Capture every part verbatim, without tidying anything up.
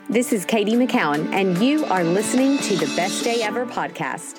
This is Katie McCowan, and you are listening to the Best Day Ever podcast.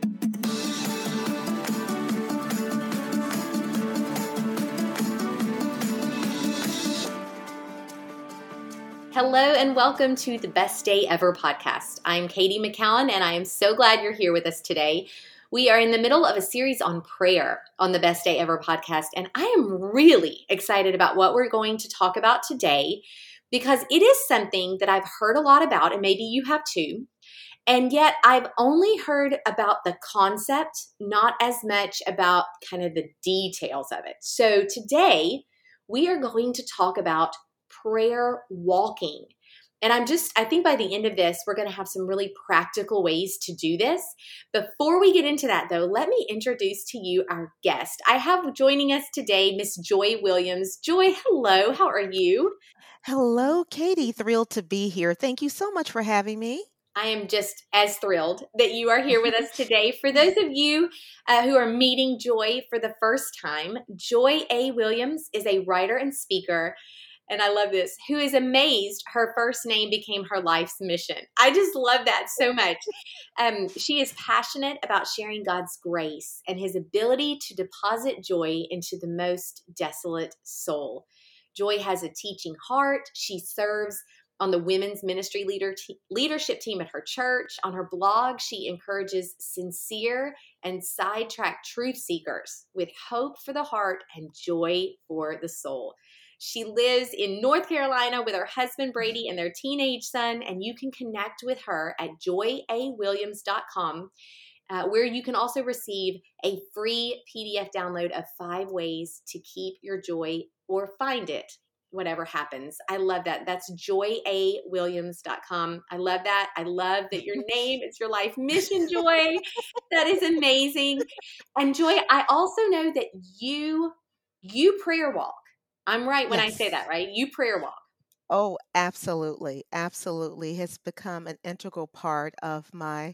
Hello, and welcome to the Best Day Ever podcast. I'm Katie McCowan, and I am so glad you're here with us today. We are in the middle of a series on prayer on the Best Day Ever podcast, and I am really excited about what we're going to talk about today because it is something that I've heard a lot about, and maybe you have too, and yet I've only heard about the concept, not as much about kind of the details of it. So today, we are going to talk about prayer walking. And I'm just, I think by the end of this, we're going to have some really practical ways to do this. Before we get into that, though, let me introduce to you our guest. I have joining us today, Miss Joy Williams. Joy, hello. How are you? Hello, Katie. Thrilled to be here. Thank you so much for having me. I am just as thrilled that you are here with us today. For those of you uh, who are meeting Joy for the first time, Joy A. Williams is a writer and speaker. And I love this, who is amazed her first name became her life's mission. I just love that so much. Um, she is passionate about sharing God's grace and his ability to deposit joy into the most desolate soul. Joy has a teaching heart. She serves on the women's ministry leader te- leadership team at her church. On her blog, she encourages sincere and sidetracked truth seekers with hope for the heart and joy for the soul. She lives in North Carolina with her husband, Brady, and their teenage son, and you can connect with her at joy a williams dot com, uh, where you can also receive a free P D F download of five ways to keep your joy or find it, whatever happens. I love that. That's joy a williams dot com. I love that. I love that your name, it's your life mission, Joy. That is amazing. And Joy, I also know that you, you prayer walk. I'm right when I say that, Yes. right? You prayer walk. Oh, absolutely. Absolutely. Has become an integral part of my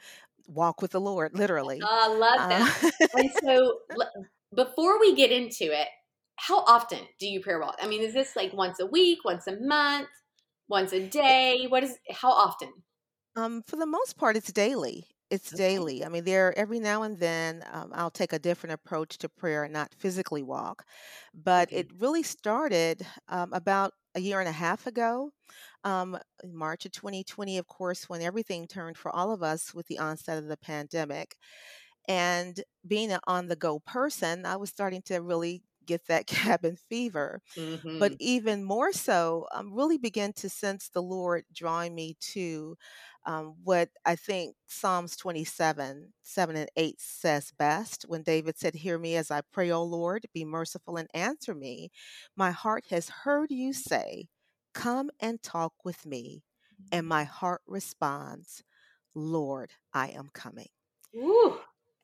walk with the Lord, literally. I love Uh, that. And so l- before we get into it, how often do you prayer walk? I mean, is this like once a week, once a month, once a it- day? What is, how often? um, for the most part, it's daily. It's Okay. daily. I mean, there every now and then um, I'll take a different approach to prayer and not physically walk. But Okay. it really started um, about a year and a half ago, um, in March of twenty twenty, of course, when everything turned for all of us with the onset of the pandemic. And being an on the go person, I was starting to really get that cabin fever. But Mm-hmm. even more so, um, really began to sense the Lord drawing me to um, what I think Psalms twenty-seven, seven and eight says best when David said, "Hear me as I pray, O Lord, be merciful and answer me. My heart has heard you say, 'Come and talk with me.' And my heart responds, 'Lord, I am coming.'" Ooh.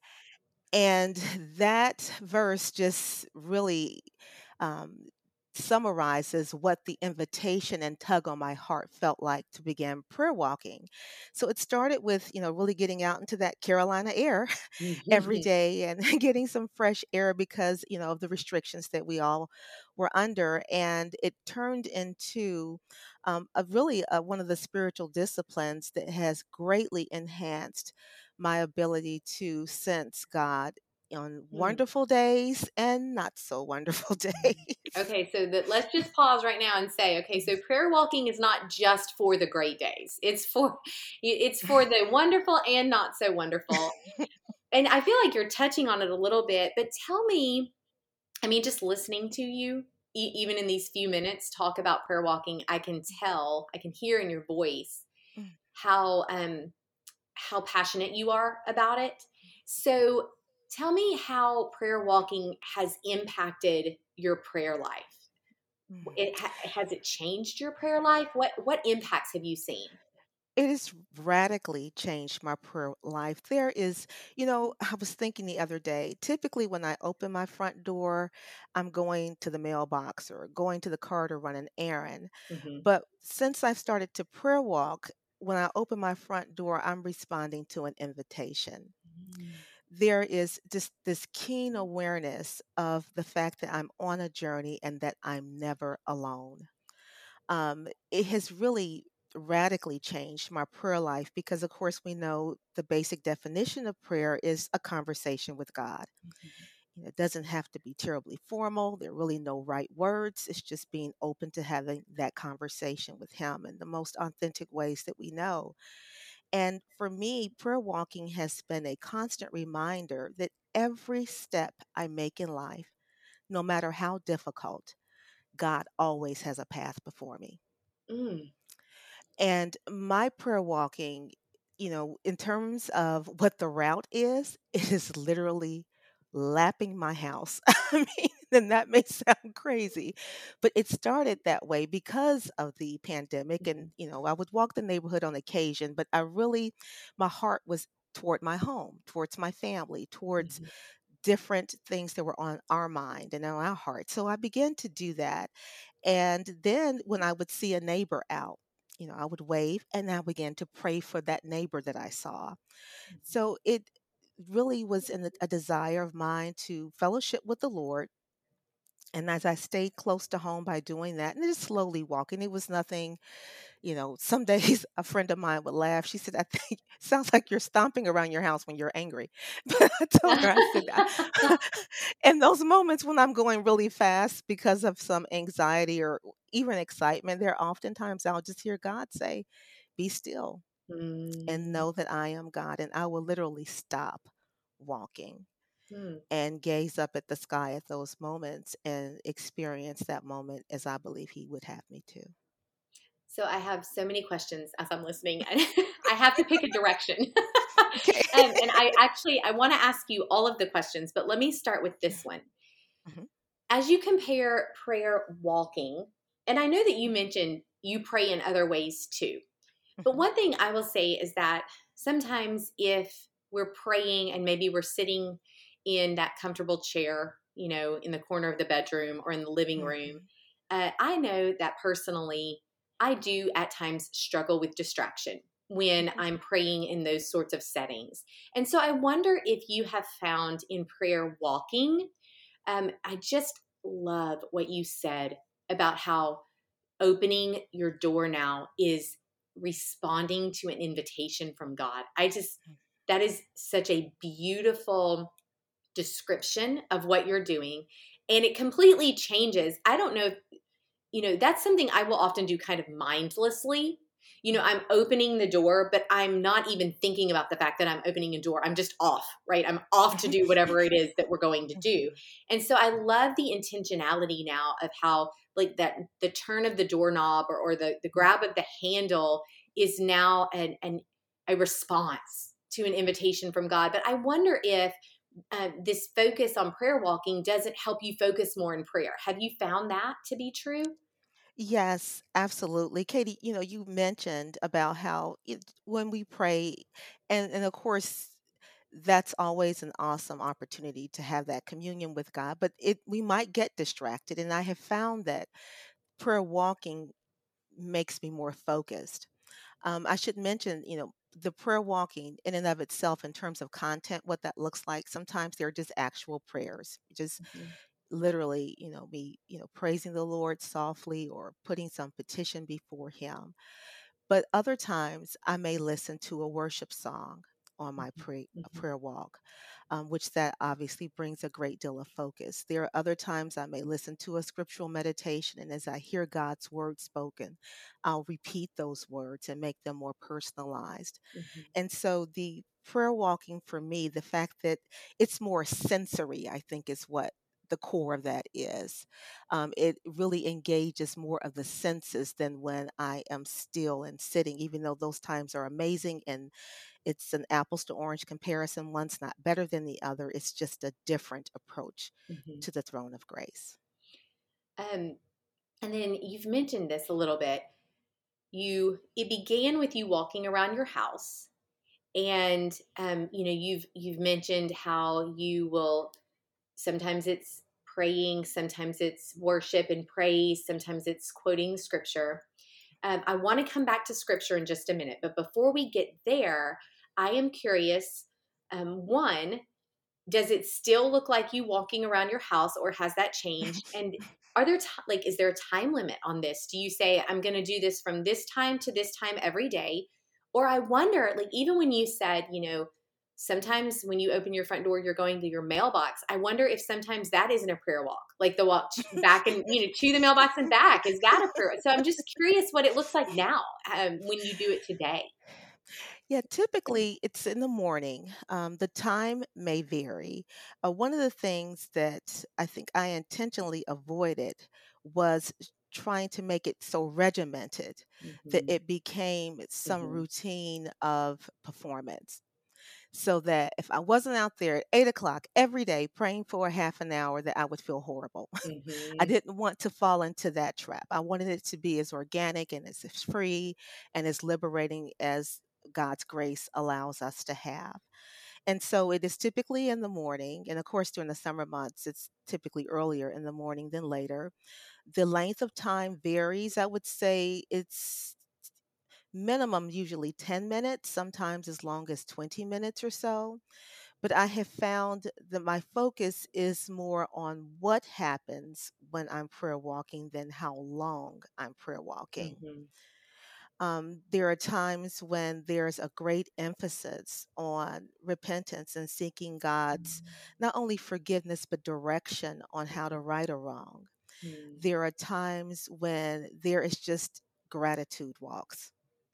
And that verse just really um, summarizes what the invitation and tug on my heart felt like to begin prayer walking. So it started with, you know, really getting out into that Carolina air every day and getting some fresh air because, you know, of the restrictions that we all were under. And it turned into um, a really uh, one of the spiritual disciplines that has greatly enhanced my ability to sense God on Hmm. wonderful days and not so wonderful days. Okay, so that let's just pause right now and say, okay, so prayer walking is not just for the great days. It's for it's for the wonderful and not so wonderful. And I feel like you're touching on it a little bit, but tell me, I mean, just listening to you, e- even in these few minutes, talk about prayer walking, I can tell, I can hear in your voice how um how passionate you are about it. So tell me how prayer walking has impacted your prayer life. Mm. It ha- has it changed your prayer life? What what impacts have you seen? It has radically changed my prayer life. There is, you know, I was thinking the other day, typically when I open my front door, I'm going to the mailbox or going to the car to run an errand. Hmm. But since I've started to prayer walk, when I open my front door, I'm responding to an invitation. There is just this keen awareness of the fact that I'm on a journey and that I'm never alone. Um, it has really radically changed my prayer life because, of course, we know the basic definition of prayer is a conversation with God. Mhm. You know, it doesn't have to be terribly formal. There are really no right words. It's just being open to having that conversation with Him in the most authentic ways that we know. And for me, prayer walking has been a constant reminder that every step I make in life, no matter how difficult, God always has a path before me. Mm. And my prayer walking, you know, in terms of what the route is, it is literally lapping my house. I mean, and that may sound crazy, but it started that way because of the pandemic. And, Mhm. you know, I would walk the neighborhood on occasion, but I really, my heart was toward my home, towards my family, towards Mhm. different things that were on our mind and on our heart. So I began to do that. And then when I would see a neighbor out, you know, I would wave and I began to pray for that neighbor that I saw. So it really was in a, a desire of mine to fellowship with the Lord. And as I stayed close to home by doing that, and just slowly walking, it was nothing, you know. Some days a friend of mine would laugh. She said, I think sounds like you're stomping around your house when you're angry. But I told her, I said, "I- in those moments when I'm going really fast because of some anxiety or even excitement, there are oftentimes I'll just hear God say, be still and Mm. know that I am God. And I will literally stop walking Mm. and gaze up at the sky at those moments and experience that moment as I believe He would have me to. So I have so many questions as I'm listening. I have to pick a direction. Okay. um, and I actually I want to ask you all of the questions, but let me start with this one. Mhm, As you compare prayer walking, and I know that you mhm, mentioned you pray in other ways too. But mhm, one thing I will say is that sometimes if we're praying and maybe we're sitting in that comfortable chair, you know, in the corner of the bedroom or in the living room, mhm, uh, I know that personally, I do at times struggle with distraction when mhm. I'm praying in those sorts of settings. And so I wonder if you have found in prayer walking, um, I just love what you said about how opening your door now is responding to an invitation from God. I just, that is such a beautiful description of what you're doing. And it completely changes. I don't know if you know, that's something I will often do kind of mindlessly. You know, Mhm. I'm opening the door, but I'm not even thinking about the fact that I'm opening a door. I'm just off, right? I'm off to Mhm. do whatever it is that we're going to Mhm. do. And so I love the intentionality now of how, like, that the turn of the doorknob or, or the, the grab of the handle is now an, an, a response to an invitation from God. But I wonder if uh, this focus on prayer walking doesn't help you focus more in prayer. Have you found that to be true? Yes, absolutely. Katie, you know, you mentioned about how it, when we pray, and, and of course, that's always an awesome opportunity to have that communion with God, but it we might get distracted. And I have found that prayer walking makes me more focused. Um, I should mention, you know, the prayer walking in and of itself, in terms of content, what that looks like. Sometimes they're just actual prayers, just Mhm. literally, you know, me, you know, praising the Lord softly or putting some petition before Him. But other times I may listen to a worship song on my Mhm. pray, Mhm. prayer walk, um, which that obviously brings a great deal of focus. There are other times I may listen to a scriptural meditation, and as I hear God's word spoken, I'll repeat those words and make them more personalized. Mhm. And so the prayer walking for me, the fact that it's more sensory, I think is what the core of that is. Um, it really engages more of the senses than when I am still and sitting, even though those times are amazing and it's an apples to orange comparison. One's not better than the other. It's just a different approach Mhm. to the throne of grace. Um, and then you've mentioned this a little bit. You it began with you walking around your house, and um, you know you've you've mentioned how you will sometimes it's praying, sometimes it's worship and praise, sometimes it's quoting scripture. Um, I want to come back to scripture in just a minute, but before we get there, I am curious. Um, one, does it still look like you walking around your house, or has that changed? And are there, t- like, is there a time limit on this? Do you say, I'm going to do this from this time to this time every day? Or I wonder, like, even when you said, you know, sometimes when you open your front door, you're going to your mailbox. I wonder if sometimes that isn't a prayer walk, like the walk back and, you know, to the mailbox and back. Is that a prayer? So I'm just curious what it looks like now um, when you do it today. Yeah, typically it's in the morning. Um, the time may vary. Uh, one of the things that I think I intentionally avoided was trying to make it so regimented that Mm-hmm. it became some Mm-hmm. routine of performance. So that if I wasn't out there at eight o'clock every day praying for a half an hour, that I would feel horrible. I Mm-hmm. didn't want to fall into that trap. I wanted it to be as organic and as free and as liberating as God's grace allows us to have. And so it is typically in the morning. And of course, during the summer months, it's typically earlier in the morning than later. The length of time varies. I would say it's minimum usually ten minutes, sometimes as long as twenty minutes or so. But I have found that my focus is more on what happens when I'm prayer walking than how long I'm prayer walking. Mm-hmm. Um, there are times when there's a great emphasis on repentance and seeking God's not only forgiveness, but direction on how to right or wrong. Mm-hmm. There are times when there is just gratitude walks.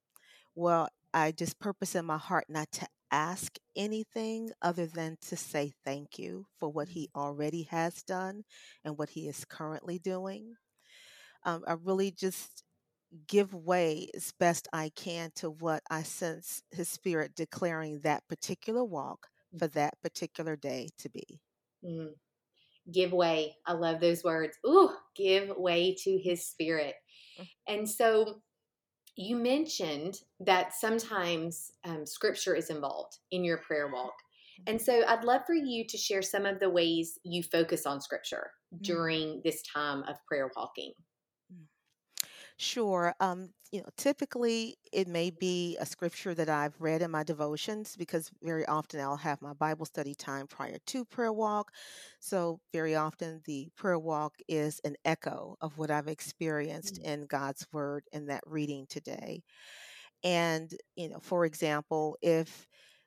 Well, I just purpose in my heart not to ask anything other than to say thank you for what he already has done and what he is currently doing. Um, I really just give way as best I can to what I sense his spirit declaring that particular walk for that particular day to be. Mm-hmm. Give way. I love those words. Ooh, give way to his spirit. And so you mentioned that sometimes um, scripture is involved in your prayer walk. And so I'd love for you to share some of the ways you focus on scripture Mm. during this time of prayer walking. Mm. Sure. Um, you know, typically it may be a scripture that I've read in my devotions because very often I'll have my Bible study time prior to prayer walk. So very often the prayer walk is an echo of what I've experienced in God's word in that reading today. And, you know, for example, if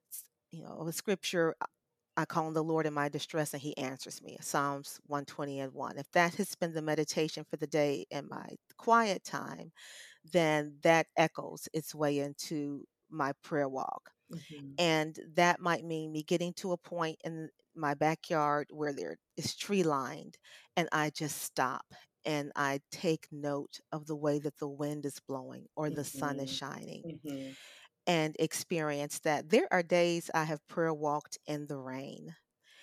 you know, a scripture I call on the Lord in my distress and he answers me. Psalms one twenty and one. If that has been the meditation for the day in my quiet time, then that echoes its way into my prayer walk. Mm-hmm. And that might mean me getting to a point in my backyard where there is tree lined and I just stop and I take note of the way that the wind is blowing or the sun is Mm-hmm. shining Mm-hmm. and experience that. There are days I have prayer walked in the rain.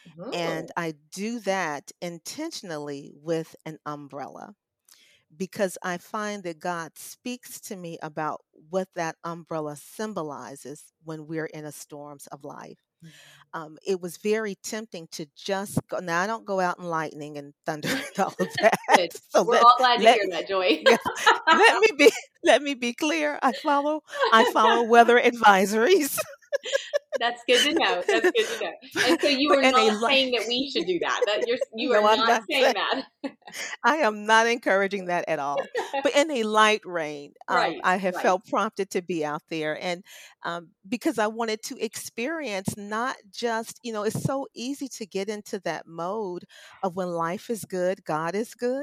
And Oh. I do that intentionally with an umbrella because I find that God speaks to me about what that umbrella symbolizes when we're in a storms of life. Um, it was very tempting to just go. Now I don't go out in lightning and thunder and all of that. Good. So We're let all glad to let hear that, Joy. yes, let me be let me be clear. I follow I follow weather advisories. That's good to know. That's good to know. And so you But are in a not light, saying that we should do that. That you're you are no, I'm not not saying saying. that. I am not encouraging that at all. But in a light rain, um, Right. I have Right. felt prompted to be out there, and um, because I wanted to experience not just, you know, it's so easy to get into that mode of when life is good, God is good.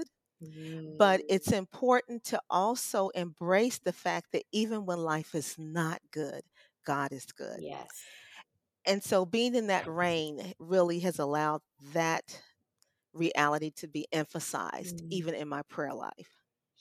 But Mm, it's important to also embrace the fact that even when life is not good, God is good. yes. And so being in that rain really has allowed that reality to be emphasized, Mm, even in my prayer life.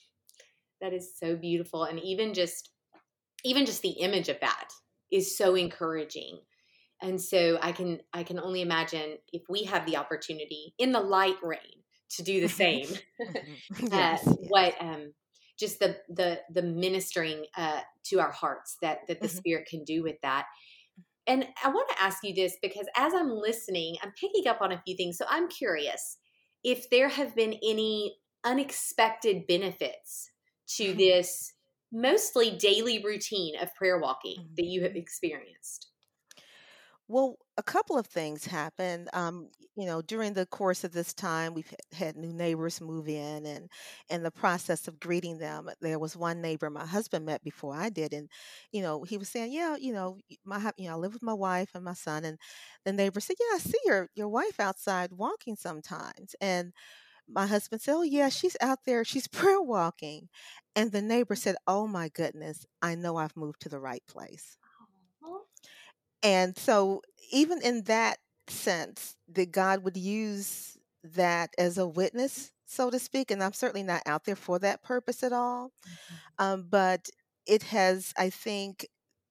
that is so beautiful. And even just even just the image of that is so encouraging. And so I can I can only imagine if we have the opportunity in the light rain to do the same. Mhm. uh, Yes, what yes. um just the the the ministering uh to our hearts that that the Mhm. spirit can do with that. And I want to ask you this because as I'm listening, I'm picking up on a few things. So I'm curious if there have been any unexpected benefits to Mhm. this mostly daily routine of prayer walking that you have Mhm. experienced. Well, a couple of things happened. Um, you know, during the course of this time, we've h- had new neighbors move in, and in the process of greeting them, there was one neighbor my husband met before I did, and you know, he was saying, "Yeah, you know, y- my hu- you know, I live with my wife and my son," and the neighbor said, "Yeah, I see your your wife outside walking sometimes," and my husband said, "Oh, yeah, she's out there, she's prayer walking," and the neighbor said, "Oh my goodness, I know I've moved to the right place." Oh, And so, even in that sense, that God would use that as a witness, so to speak. And I'm certainly not out there for that purpose at all. Um, but it has, I think,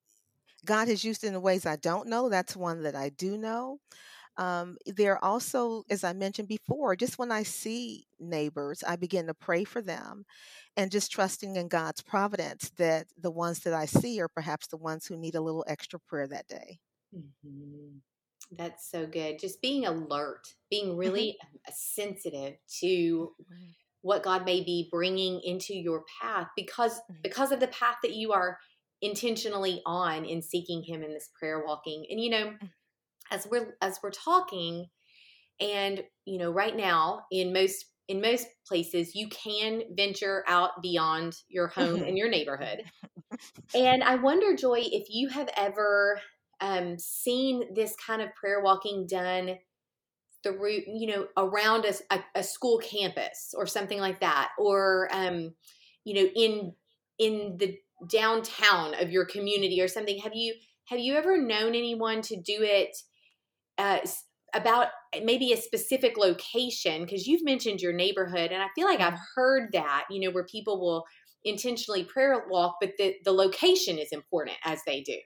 God has used it in ways I don't know. That's one that I do know. Um, there are also, as I mentioned before, just when I see neighbors, I begin to pray for them and just trusting in God's providence that the ones that I see are perhaps the ones who need a little extra prayer that day. mhm. That's so good. Just being alert, being Hmm. really uh, sensitive to what God may be bringing into your path because because of the path that you are intentionally on in seeking him in this prayer walking. And you know, as we're as we're talking and you know, right now in most in most places you can venture out beyond your home Hmm. and your neighborhood. And I wonder, Joy, if you have ever um, seen this kind of prayer walking done through, you know, around a, a, a school campus or something like that, or, um, you know, in in the downtown of your community or something. Have you have you ever known anyone to do it uh, about maybe a specific location? Because you've mentioned your neighborhood, and I feel like I've Hmm. heard that, you know, where people will intentionally prayer walk, but the, the location is important as they do.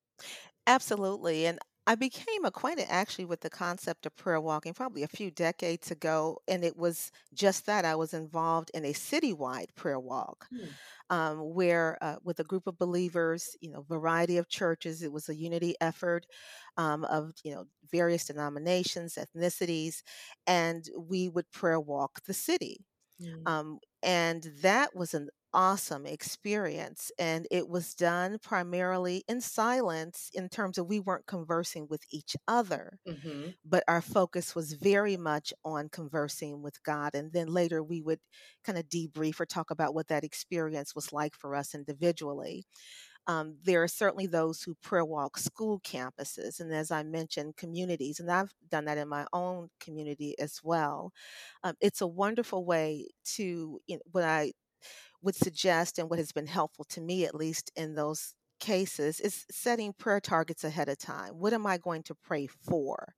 Absolutely. And I became acquainted actually with the concept of prayer walking probably a few decades ago. And it was just that I was involved in a citywide prayer walk Hmm. um, where, uh, with a group of believers, you know, variety of churches, it was a unity effort um, of, you know, various denominations, ethnicities, and we would prayer walk the city. Hmm. Um, and that was an awesome experience. And it was done primarily in silence in terms of we weren't conversing with each other, Mm-hmm. but our focus was very much on conversing with God. And then later we would kind of debrief or talk about what that experience was like for us individually. Um, there are certainly those who prayer walk school campuses, and as I mentioned, communities, and I've done that in my own community as well. Um, it's a wonderful way to, you know, what I would suggest, and what has been helpful to me, at least in those cases, is setting prayer targets ahead of time. What am I going to pray for?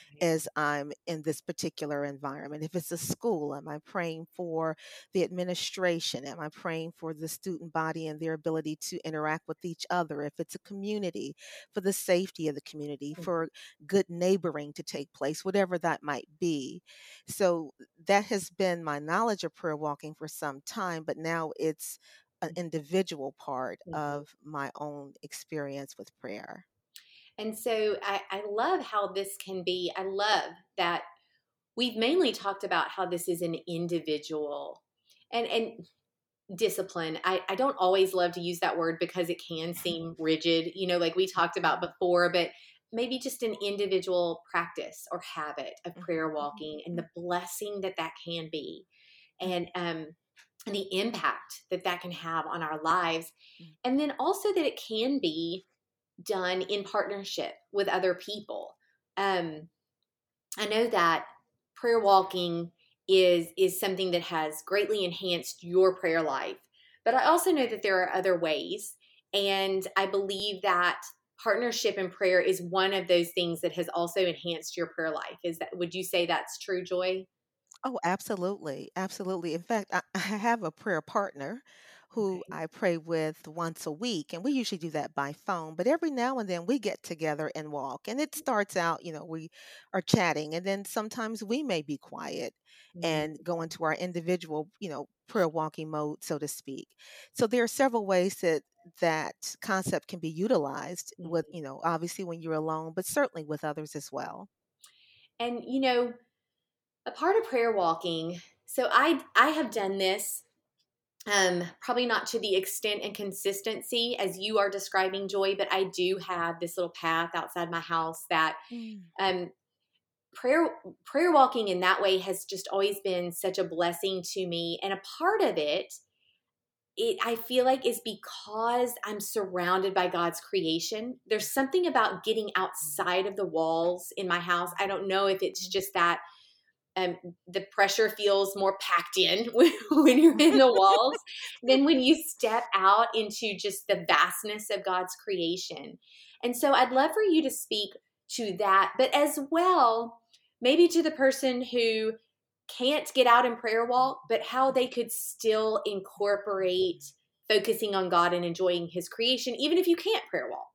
As I'm in this particular environment. If it's a school, am I praying for the administration? Am I praying for the student body and their ability to interact with each other? If it's a community, for the safety of the community, for good neighboring to take place, whatever that might be. So that has been my knowledge of prayer walking for some time, but now it's an individual part Mm-hmm. of my own experience with prayer. And so I, I love how this can be. I love that we've mainly talked about how this is an individual and and discipline. I, I don't always love to use that word because it can seem rigid, you know, like we talked about before, but maybe just an individual practice or habit of prayer walking and the blessing that that can be and um and the impact that that can have on our lives. And then also that it can be done in partnership with other people. Um, I know that prayer walking is is something that has greatly enhanced your prayer life, but I also know that there are other ways, and I believe that partnership in prayer is one of those things that has also enhanced your prayer life. Is that would you say that's true, Joy? Oh, absolutely. Absolutely. In fact, I, I have a prayer partner who Okay. I pray with once a week, and we usually do that by phone. But every now and then we get together and walk. And it starts out, you know, we are chatting, and then sometimes we may be quiet Mm, and go into our individual, you know, prayer walking mode, so to speak. So there are several ways that that concept can be utilized with, mhm. you know, obviously when you're alone, but certainly with others as well. And you know, a part of prayer walking. So I I have done this Um, probably not to the extent and consistency as you are describing, Joy, but I do have this little path outside my house that Mm. um, prayer prayer walking in that way has just always been such a blessing to me. And a part of it, it I feel like is because I'm surrounded by God's creation. There's something about getting outside of the walls in my house. I don't know if it's just that um, the pressure feels more packed in when, when you're in the walls than when you step out into just the vastness of God's creation. And so I'd love for you to speak to that, but as well, maybe to the person who can't get out and prayer walk, but how they could still incorporate focusing on God and enjoying his creation, even if you can't prayer walk.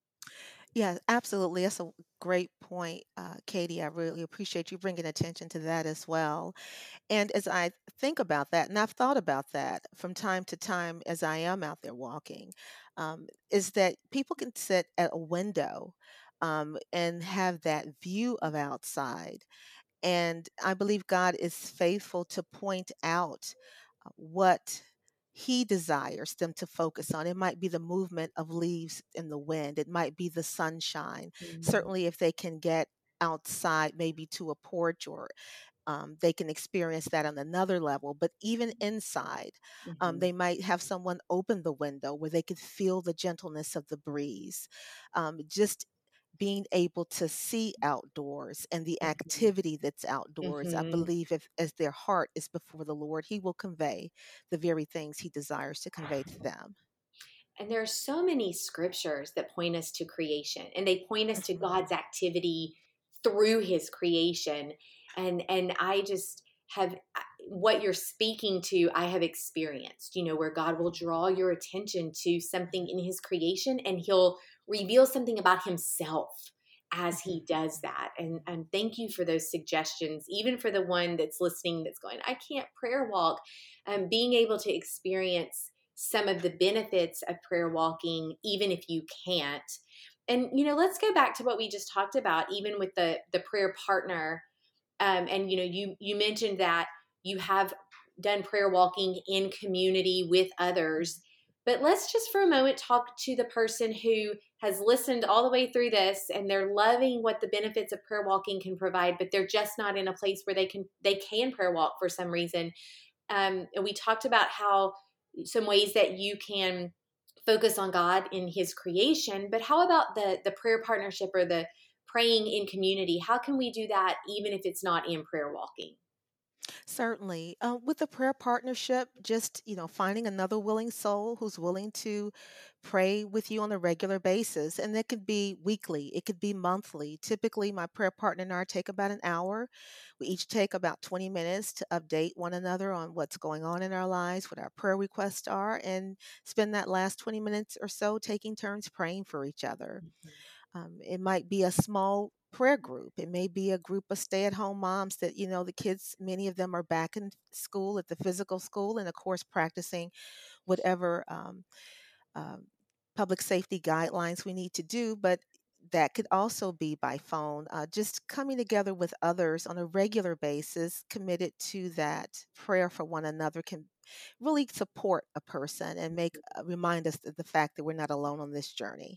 Yeah, absolutely. That's a great point, uh, Katie. I really appreciate you bringing attention to that as well. And as I think about that, and I've thought about that from time to time as I am out there walking, um, is that people can sit at a window um, and have that view of outside. And I believe God is faithful to point out uh, what He desires them to focus on. It might be the movement of leaves in the wind, it might be the sunshine. Mm-hmm. Certainly, if they can get outside, maybe to a porch, or um, they can experience that on another level. But even inside, um, Mm-hmm. they might have someone open the window where they could feel the gentleness of the breeze. Um, just being able to see outdoors and the activity that's outdoors, I Mm-hmm. believe if as their heart is before the Lord, He will convey the very things He desires to convey to them. And there are so many scriptures that point us to creation, and they point us to Mhm. God's activity through his creation. And and I just have what you're speaking to, I have experienced, you know, where God will draw your attention to something in his creation and he'll reveal something about himself as Mhm. he does that. And and thank you for those suggestions, even for the one that's listening that's going, I can't prayer walk. Um, being able to experience some of the benefits of prayer walking, even if you can't. And, you know, let's go back to what we just talked about, even with the, the prayer partner. Um, and, you know, you, you mentioned that you have done prayer walking in community with others. But let's just for a moment talk to the person who has listened all the way through this and they're loving what the benefits of prayer walking can provide, but they're just not in a place where they can they can prayer walk for some reason. Um, and we talked about how some ways that you can focus on God in his creation, but how about the the prayer partnership or the praying in community? How can we do that even if it's not in prayer walking? Certainly. Uh, with the prayer partnership, just, you know, finding another willing soul who's willing to pray with you on a regular basis. And that could be weekly, it could be monthly. Typically, my prayer partner and I take about an hour. We each take about twenty minutes to update one another on what's going on in our lives, what our prayer requests are, and spend that last twenty minutes or so taking turns praying for each other. Um, it might be a small prayer group. It may be a group of stay at home moms that, you know, the kids, many of them are back in school at the physical school and, of course, practicing whatever um, um, public safety guidelines we need to do. But that could also be by phone, uh, just coming together with others on a regular basis, committed to that prayer for one another can really support a person and make uh, remind us of the fact that we're not alone on this journey.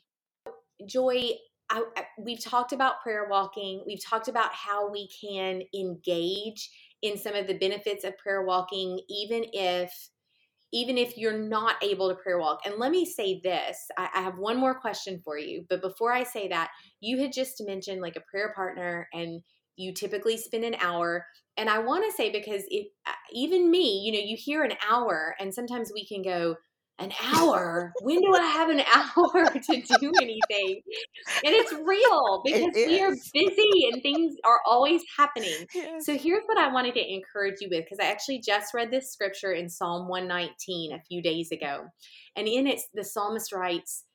Joy, I, I, we've talked about prayer walking. We've talked about how we can engage in some of the benefits of prayer walking, even if even if you're not able to prayer walk. And let me say this, I, I have one more question for you. But before I say that, you had just mentioned like a prayer partner and you typically spend an hour. And I want to say, because it, even me, you know, you hear an hour and sometimes we can go, an hour? When do I have an hour to do anything? And it's real It because we are is. busy and things are always happening. So Yes. here's what I wanted to encourage you with, because I actually just read this scripture in Psalm one nineteen a few days ago. And in it, the psalmist writes,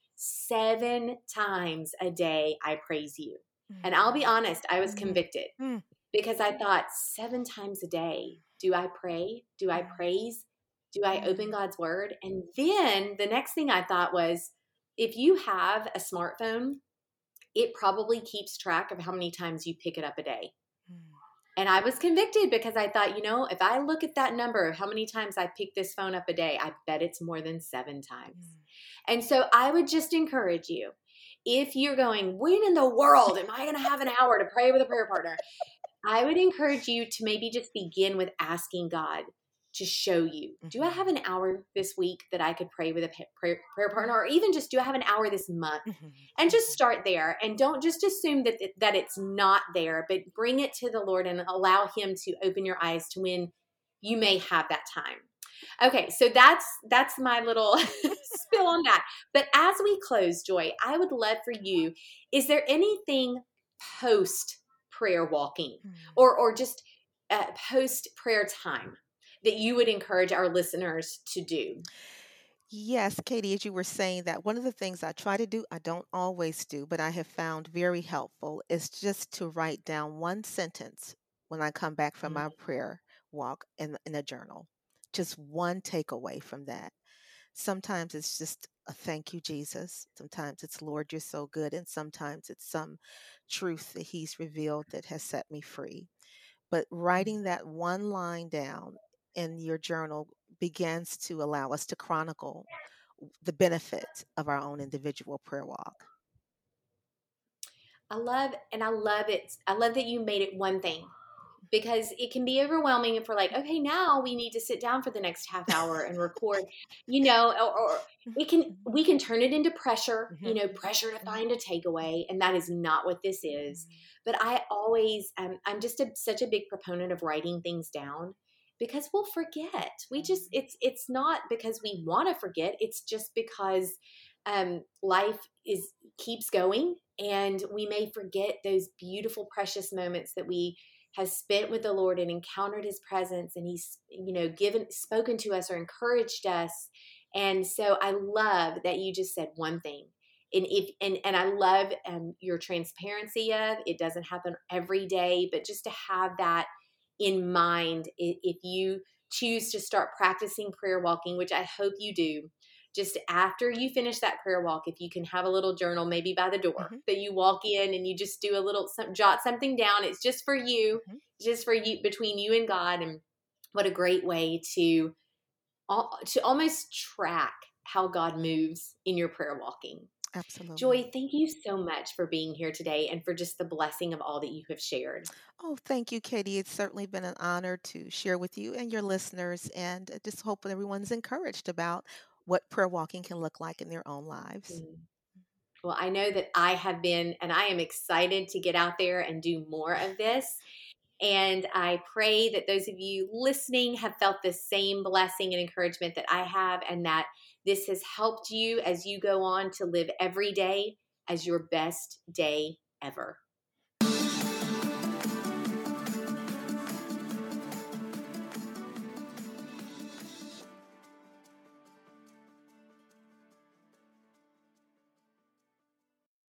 seven times a day I praise you. And I'll be honest, I was Mhm. convicted Mm, because I thought, seven times a day, do I pray? Do I mm, praise? Do I open mm. God's word? And then the next thing I thought was, if you have a smartphone, it probably keeps track of how many times you pick it up a day. Mm. And I was convicted because I thought, you know, if I look at that number, how many times I pick this phone up a day, I bet it's more than seven times. Mm. And so I would just encourage you, if you're going, when in the world am I going to have an hour to pray with a prayer partner? I would encourage you to maybe just begin with asking God to show you, do I Mhm. have an hour this week that I could pray with a pa- prayer, prayer partner? Or even just, do I have an hour this month? Mhm. And just Mhm. start there, and don't just assume that it, that it's not there, but bring it to the Lord and allow him to open your eyes to when you may have that time. Okay, so that's that's my little spill on that. But as we close, Joy, I would love for you, is there anything post prayer walking Mm. or or just uh, post prayer time that you would encourage our listeners to do? Yes, Katie, as you were saying that, one of the things I try to do, I don't always do, but I have found very helpful is just to write down one sentence when I come back from my prayer walk in, in a journal. Just one takeaway from that. Sometimes it's just a thank you, Jesus. Sometimes it's Lord, you're so good. And sometimes it's some truth that He's revealed that has set me free. But writing that one line down in your journal begins to allow us to chronicle the benefits of our own individual prayer walk. I love, and I love it. I love that you made it one thing, because it can be overwhelming if we're like, okay, now we need to sit down for the next half hour and record, you know, or, or it can, we can turn it into pressure, you Mhm, know, pressure to mhm, find a takeaway. And that is not what this is. mhm, But I always, um, I'm just a, such a big proponent of writing things down, because we'll forget. We just, it's, it's not because we want to forget. It's just because um, life is, keeps going, and we may forget those beautiful, precious moments that we has spent with the Lord and encountered his presence, and he's, you know, given, spoken to us or encouraged us. And so I love that you just said one thing. And if, and, and I love um, your transparency of it doesn't happen every day, but just to have that in mind, if you choose to start practicing prayer walking, which I hope you do, just after you finish that prayer walk, if you can have a little journal, maybe by the door, mhm, that you walk in and you just do a little, some, jot something down. It's just for you, mhm. just for you, between you and God. And what a great way to, to almost track how God moves in your prayer walking. Absolutely. Joy, thank you so much for being here today and for just the blessing of all that you have shared. Oh, thank you, Katie. It's certainly been an honor to share with you and your listeners, and I just hope that everyone's encouraged about what prayer walking can look like in their own lives. Mm. Well, I know that I have been, and I am excited to get out there and do more of this. And I pray that those of you listening have felt the same blessing and encouragement that I have, and that this has helped you as you go on to live every day as your best day ever.